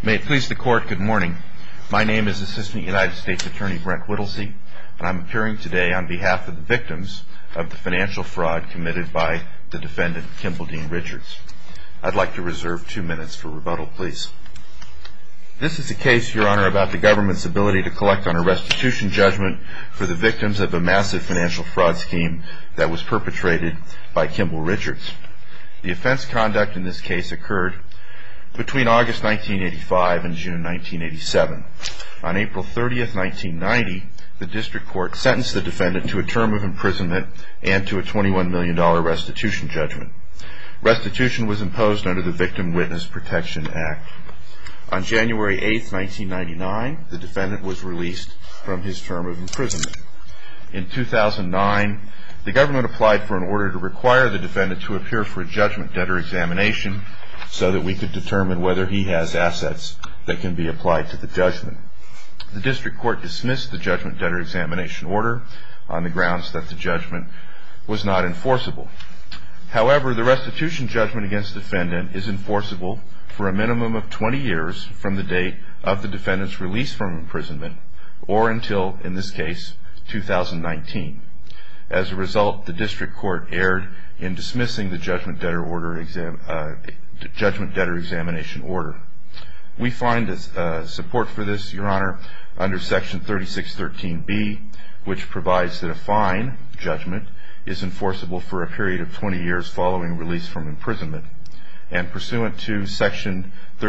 May it please the Court, good morning. My name is Assistant United States Attorney Brent Whittlesey, and I'm appearing today on behalf of the victims of the financial fraud committed by the defendant, Kimball Dean Richards. I'd like to reserve 2 minutes for rebuttal, please. This is a case, Your Honor, about the government's ability to collect on a restitution judgment for the victims of a massive financial fraud scheme that was perpetrated by Kimball Richards. The offense conduct in this case occurred between August 1985 and June 1987. On April 30th, 1990, the district court sentenced the defendant to a term of imprisonment and to a $21 million restitution judgment. Restitution was imposed under the Victim Witness Protection Act. On January 8th, 1999, the defendant was released from his term of imprisonment. In 2009, the government applied for an order to require the defendant to appear for a judgment debtor examination so that we could determine whether he has assets that can be applied to the judgment. The district court dismissed the judgment debtor examination order on the grounds that the judgment was not enforceable. However, the restitution judgment against the defendant is enforceable for a minimum of 20 years from the date of the defendant's release from imprisonment, or until, in this case, 2019. As a result, the district court erred in dismissing the judgment debtor examination order. We find support for this, Your Honor, under Section 3613B, which provides that a fine judgment is enforceable for a period of 20 years following release from imprisonment. And pursuant to Section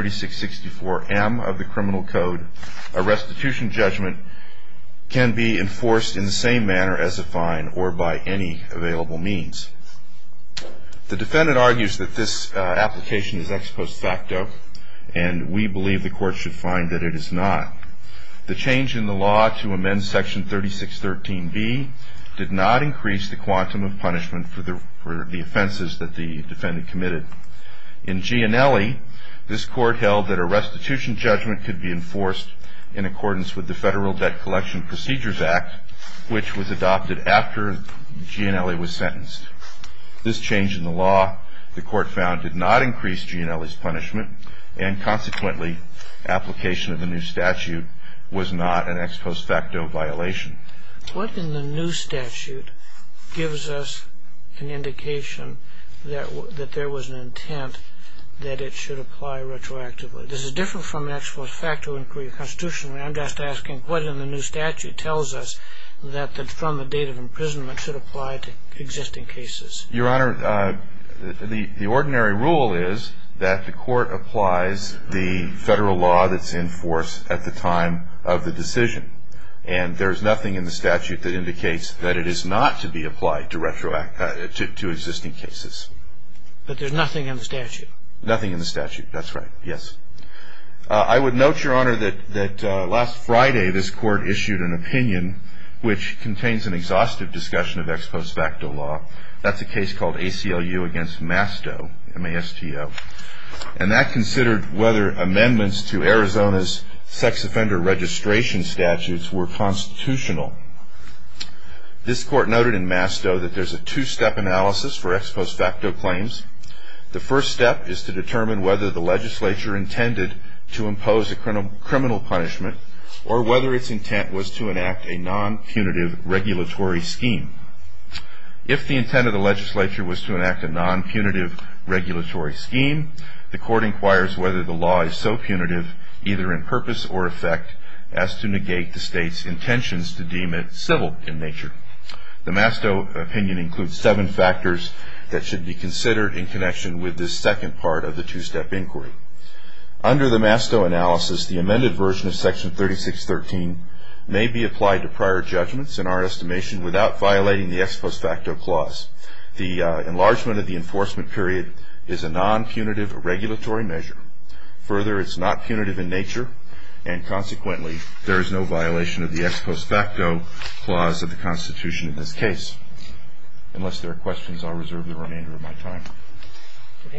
3664M of the Criminal Code, a restitution judgment can be enforced in the same manner as a fine or by any available means. The defendant argues that this application is ex post facto, and we believe the court should find that it is not. The change in the law to amend Section 3613B did not increase the quantum of punishment for the offenses that the defendant committed. In Gianelli, this court held that a restitution judgment could be enforced in accordance with the Federal Debt Collection Procedures Act, which was adopted after Gianelli was sentenced. This change in the law, the court found, did not increase Gianelli's punishment, and consequently, application of the new statute was not an ex post facto violation. What in the new statute gives us an indication that there was an intent that it should apply retroactively? This is different from an ex post facto inquiry constitutionally. I'm just asking what in the new statute tells us that from the date of imprisonment should apply to existing cases. Your Honor, the ordinary rule is that the court applies the federal law that's in force at the time of the decision. And there's nothing in the statute that indicates that it is not to be applied to existing cases. But there's nothing in the statute? Nothing in the statute, that's right, yes. I would note, Your Honor, that last Friday this court issued an opinion which contains an exhaustive discussion of ex post facto law. That's a case called ACLU against Masto, M-A-S-T-O. And that considered whether amendments to Arizona's sex offender registration statutes were constitutional. This court noted in Masto that there's a two-step analysis for ex post facto claims. The first step is to determine whether the legislature intended to impose a criminal punishment or whether its intent was to enact a non-punitive regulatory scheme. If the intent of the legislature was to enact a non-punitive regulatory scheme, the court inquires whether the law is so punitive, either in purpose or effect, as to negate the state's intentions to deem it civil in nature. The Masto opinion includes 7 factors that should be considered in connection with this second part of the two-step inquiry. Under the Masto analysis, the amended version of Section 3613 may be applied to prior judgments, in our estimation, without violating the ex post facto clause. The enlargement of the enforcement period is a non-punitive regulatory measure. Further, it's not punitive in nature, and consequently, there is no violation of the ex post facto clause of the Constitution in this case. Unless there are questions, I'll reserve the remainder of my time. Okay.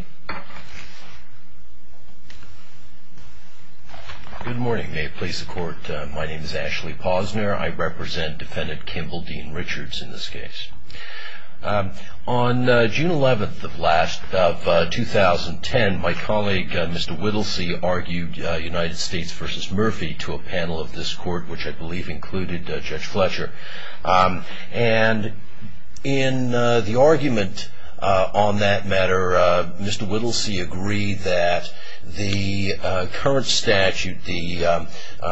Good morning. May it please the Court. My name is Ashley Posner. I represent Defendant Kimball Dean Richards in this case. On June 11th of 2010, my colleague, Mr. Whittlesey, argued United States v. Murphy to a panel of this court, which I believe included Judge Fletcher. And in the argument on that matter, Mr. Whittlesey agreed that the current statute, the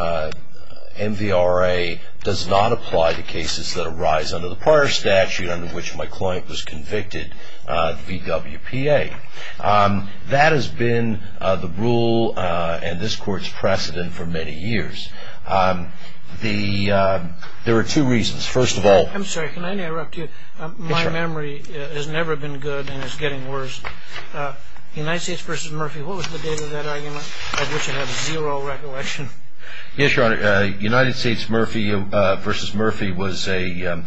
MVRA, does not apply to cases that arise under the prior statute under which my client was convicted, the VWPA. That has been the rule and this court's precedent for many years. There are two reasons. First of all... I'm sorry, can I interrupt you? My memory has never been good and is getting worse. United States v. Murphy, what was the date of that argument, of which I have zero recollection? Yes, Your Honor. United States v. Murphy was a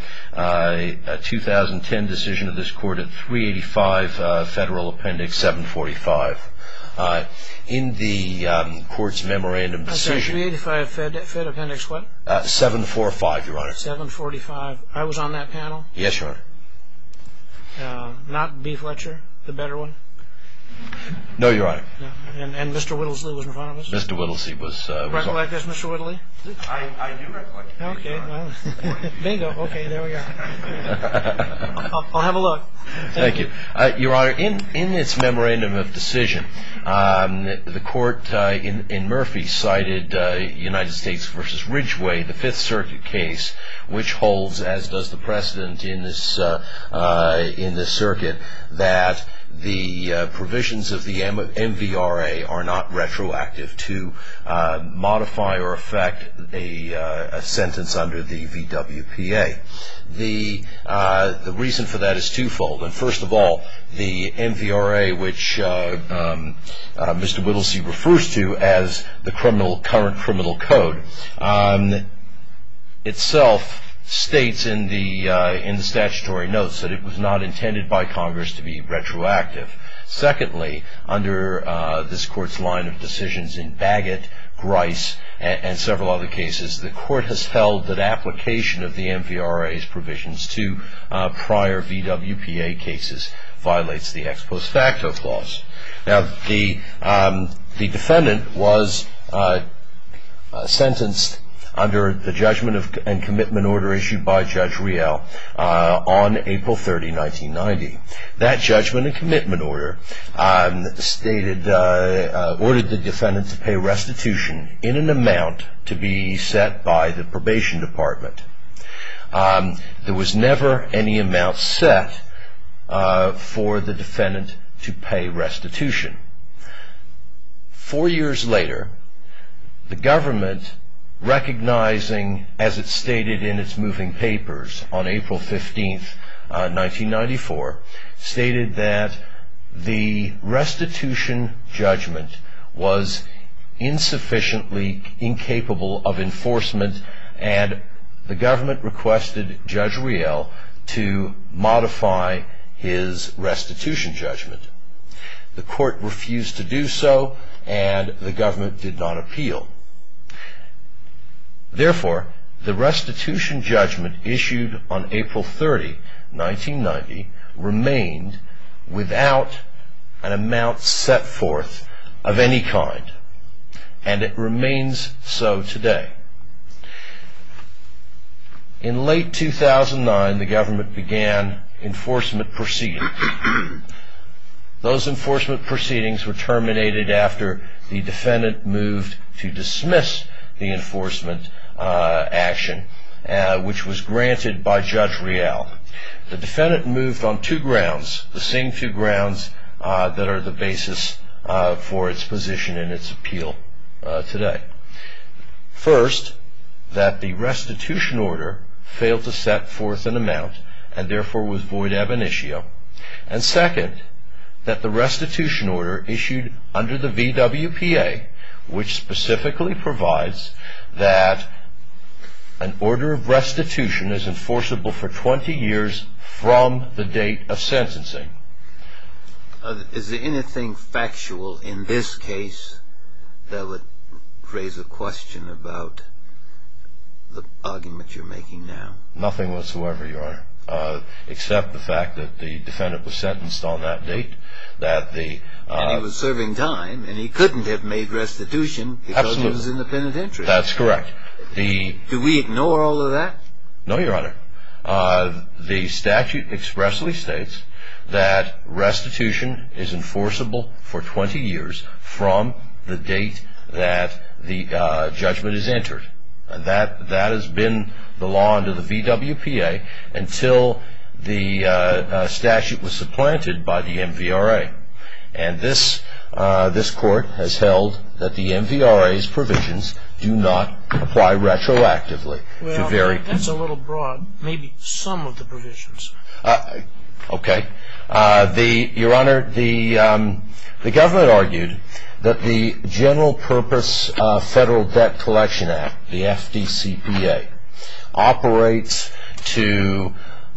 2010 decision of this court at 385 Federal Appendix 745. In the court's memorandum decision... I'm sorry, 385 Fed Appendix what? 745, Your Honor. 745. I was on that panel? Yes, Your Honor. Not B. Fletcher, the better one? No, Your Honor. No. And Mr. Whittlesey was in front of us? Mr. Whittlesey was... Recollect this, Mr. Whittlesey? I do recollect it. Okay, well, bingo. Okay, there we go. I'll have a look. Thank you. Your Honor, in its memorandum of decision, the court in Murphy cited United States v. Ridgway, the Fifth Circuit case, which holds, as does the precedent in this circuit, that the provisions of the MVRA are not retroactive to modify or affect a sentence under the VWPA. The reason for that is twofold. And first of all, the MVRA, which Mr. Whittlesey refers to as the current criminal code, itself states in the statutory notes that it was not intended by Congress to be retroactive. Secondly, under this court's line of decisions in Baggett, Grice, and several other cases, the court has held that application of the MVRA's provisions to prior VWPA cases violates the ex post facto clause. Now, the defendant was sentenced under the judgment and commitment order issued by Judge Riel on April 30, 1990. That judgment and commitment order ordered the defendant to pay restitution in an amount to be set by the probation department. There was never any amount set for the defendant to pay restitution. 4 years later, the government, recognizing, as it stated in its moving papers on April 15, 1994, stated that the restitution judgment was insufficiently incapable of enforcement, and the government requested Judge Riel to modify his restitution judgment. The court refused to do so, and the government did not appeal. Therefore, the restitution judgment issued on April 30, 1990, remained without an amount set forth of any kind, and it remains so today. In late 2009, the government began enforcement proceedings. Those enforcement proceedings were terminated after the defendant moved to dismiss the enforcement action, which was granted by Judge Riel. The defendant moved on two grounds, the same two grounds that are the basis for its position in its appeal today. First, that the restitution order failed to set forth an amount and therefore was void ab initio. And second, that the restitution order issued under the VWPA, which specifically provides that an order of restitution is enforceable for 20 years from the date of sentencing. Is there anything factual in this case that would raise a question about the argument you're making now? Nothing whatsoever, Your Honor. except the fact that the defendant was sentenced on that date, and he was serving time, and he couldn't have made restitution because absolutely. He was in the penitentiary. That's correct. Do we ignore all of that? No, Your Honor. The statute expressly states that restitution is enforceable for 20 years from the date that the judgment is entered. And that has been the law under the VWPA until the statute was supplanted by the MVRA. And this court has held that the MVRA's provisions do not apply retroactively to vary. That's a little broad. Maybe some of the provisions. Okay. Your Honor, the government argued that the General Purpose Federal Debt Collection Act, the FDCPA, operates to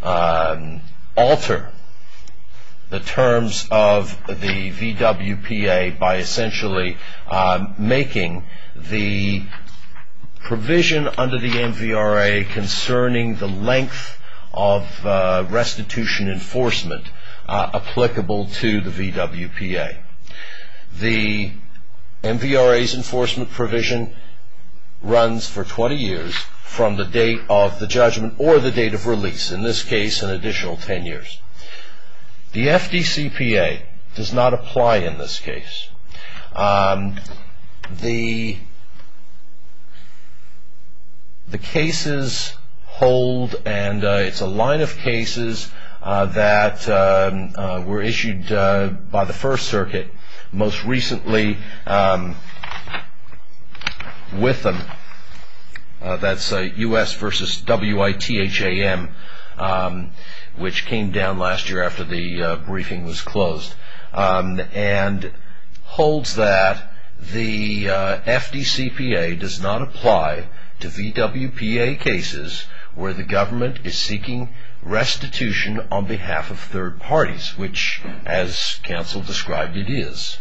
alter the terms of the VWPA by essentially making the provision under the MVRA concerning the length of restitution enforcement applicable to the VWPA. The MVRA's enforcement provision runs for 20 years from the date of the judgment or the date of release, in this case an additional 10 years. The FDCPA does not apply in this case. The cases hold, and it's a line of cases that were issued by the First Circuit, most recently Witham, that's U.S. versus WITHAM, which came down last year after the briefing was closed, and holds that the FDCPA does not apply to VWPA cases where the government is seeking restitution on behalf of third parties, which, as counsel described, it is.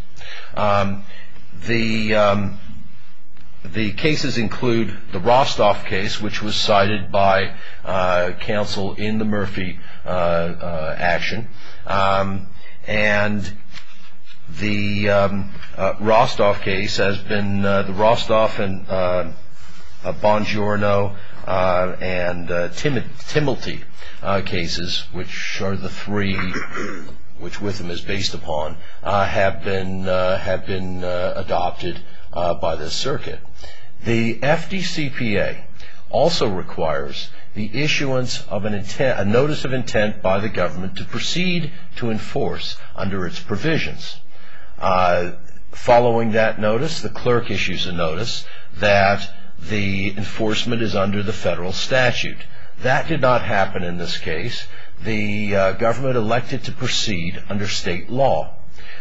The cases include the Rostov case, which was cited by counsel in the Murphy action, and the Rostov case has been the Rostov and Bongiorno and Timilty cases, which are the three which Witham is based upon, have been adopted by this circuit. The FDCPA also requires the issuance of a notice of intent by the government to proceed to enforce under its provisions. Following that notice, the clerk issues a notice that the enforcement is under the federal statute. That did not happen in this case. The government elected to proceed under state law.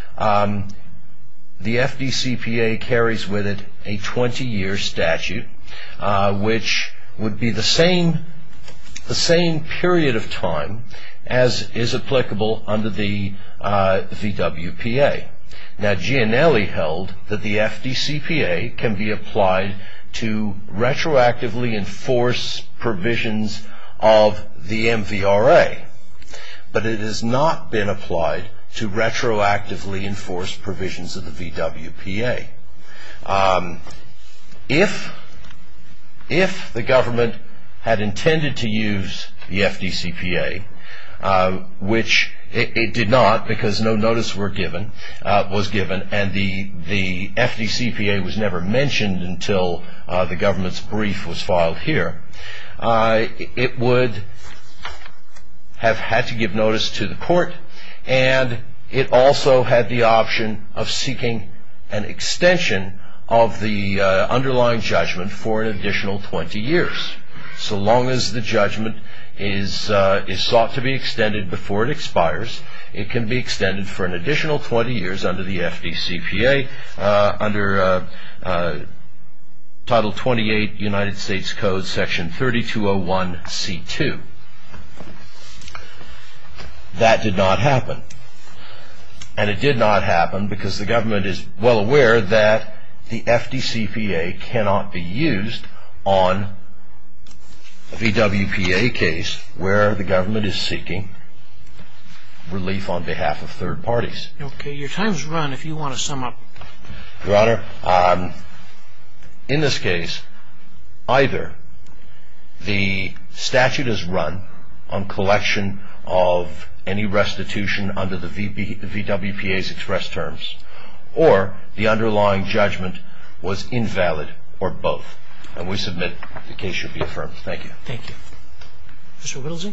The FDCPA carries with it a 20-year statute, which would be the same period of time as is applicable under the VWPA. Now, Gianelli held that the FDCPA can be applied to retroactively enforce provisions of the MVRA, but it has not been applied to retroactively enforce provisions of the VWPA. If the government had intended to use the FDCPA, which it did not, because no notice was given, and the FDCPA was never mentioned until the government's brief was filed here, it would have had to give notice to the court, and it also had the option of seeking an extension of the underlying judgment for an additional 20 years. So long as the judgment is sought to be extended before it expires, it can be extended for an additional 20 years under the FDCPA, under Title 28 United States Code, Section 3201C2. That did not happen. And it did not happen because the government is well aware that the FDCPA cannot be used on a VWPA case where the government is seeking relief on behalf of third parties. Okay, your time's run if you want to sum up. Your Honor, in this case, either the statute is run on collection of any restitution under the VWPA's express terms, or the underlying judgment was invalid, or both. And we submit the case should be affirmed. Thank you. Thank you. Mr. Whittlesey?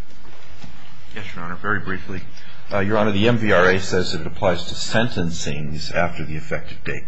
Yes, Your Honor, very briefly. Your Honor, the MVRA says that it applies to sentencings after the effective date.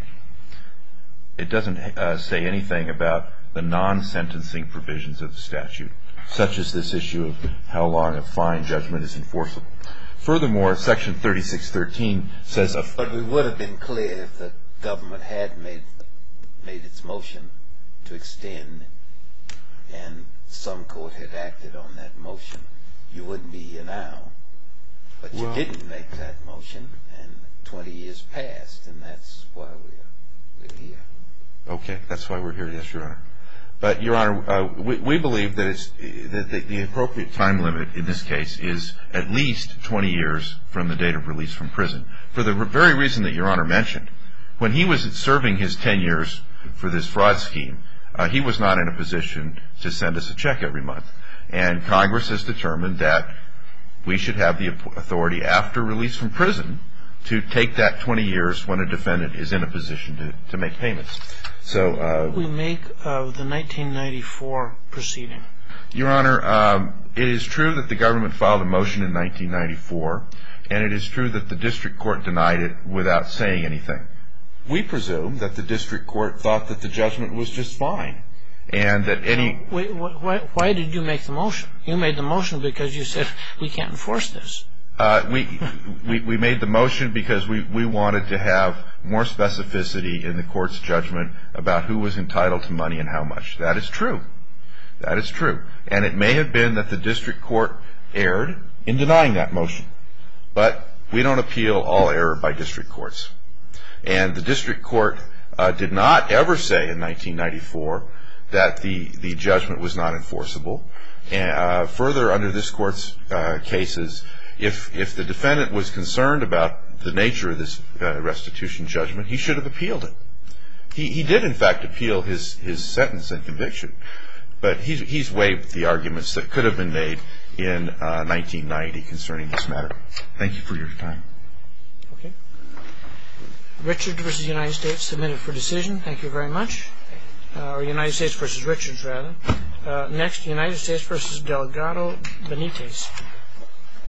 It doesn't say anything about the non-sentencing provisions of the statute, such as this issue of how long a fine judgment is enforceable. Furthermore, Section 3613 says... But we would have been clear if the government had made its motion to extend and some court had acted on that motion. You wouldn't be here now. But you didn't make that motion, and 20 years passed, and that's why we're here. Okay, that's why we're here, yes, Your Honor. But, Your Honor, we believe that the appropriate time limit in this case is at least 20 years from the date of release from prison, for the very reason that Your Honor mentioned. When he was serving his 10 years for this fraud scheme, he was not in a position to send us a check every month. And Congress has determined that we should have the authority after release from prison to take that 20 years when a defendant is in a position to make payments. So, what do we make of the 1994 proceeding? Your Honor, it is true that the government filed a motion in 1994, and it is true that the district court denied it without saying anything. We presume that the district court thought that the judgment was just fine, and that any... Why did you make the motion? You made the motion because you said we can't enforce this. We made the motion because we wanted to have more specificity in the court's judgment about who was entitled to money and how much. That is true. That is true. And it may have been that the district court erred in denying that motion. But we don't appeal all error by district courts. And the district court did not ever say in 1994 that the judgment was not enforceable. And further, under this court's cases, if the defendant was concerned about the nature of this restitution judgment, he should have appealed it. He did, in fact, appeal his sentence and conviction. But he's waived the arguments that could have been made in 1990 concerning this matter. Thank you for your time. Okay. Richard v. United States, submitted for decision. Thank you very much. Or United States v. Richards, rather. Next, United States v. Delgado Benitez.